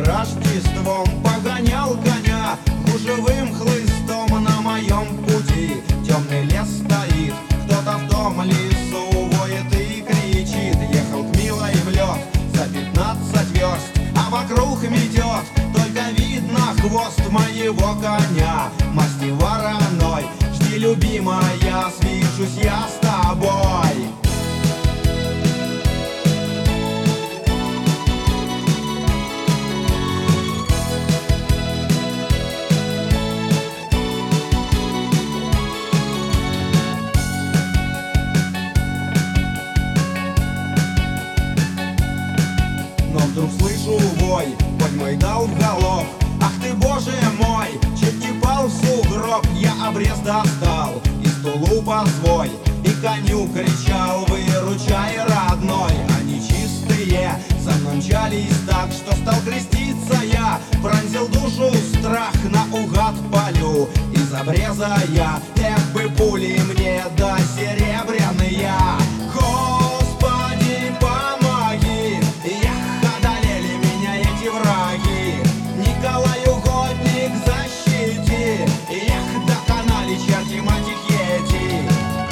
Рождеством погонял коня гужевым хлыстом на моем пути. Темный лес стоит, кто-то в том лесу воет и кричит. Ехал к милой в лед за 15 верст, а вокруг метет, только видно хвост моего коня. Масти вороной, жди, любимая, свижусь я с тобой. Но вдруг слышу вой, конь мой дал в галоп. Ах ты, боже мой, чуть не пал в сугроб. Я обрез достал из тулупа свой и коню кричал: выручай, родной. Они чистые за мной мчались так, что стал креститься я. Пронзил душу страх, наугад палю из обреза я. Эх бы пули мне да серебряные. Господи, помоги, одолели меня эти враги. Николай, угодник, защити, доконали черти мать их ети.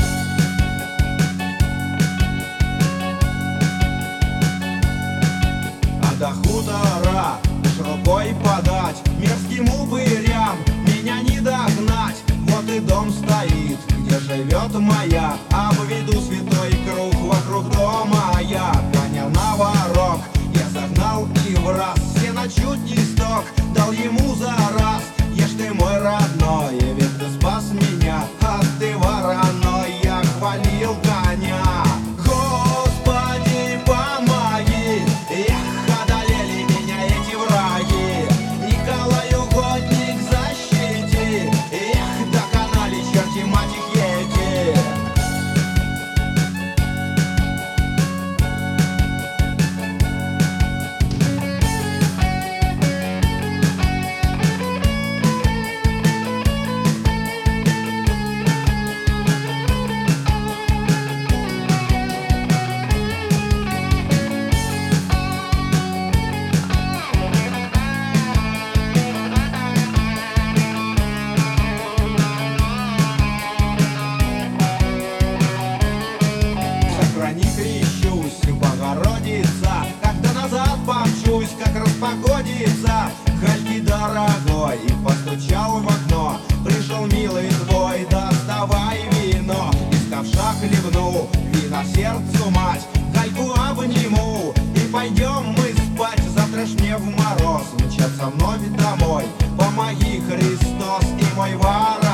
А до хутора уж рукой подать мерзким упырям меня не догнать. Вот и дом стоит, где живет моя, обведу святой круг вокруг дома я. Коня на ворог я загнал и враз, сено чуть не сток дал ему за раз. Ешь ты, мой родной, ведь ты спас меня, а ты вороной. Я хвалил коня. Господи, помоги, одолели меня эти враги. Николай, угодник, защити, доконали черти мать их ети. Сохрани, крещусь, Богородица, как-то назад помчусь, как распогодится. Хальки, дорогой, и постучал в окно. Пришел милый твой, доставай вино. Из ковша хлебну, вина сердцу мать. Хальку обниму, и пойдем мы спать. Завтра ж мне в мороз мчаться вновь домой. Помоги, Христос, и мой ворон.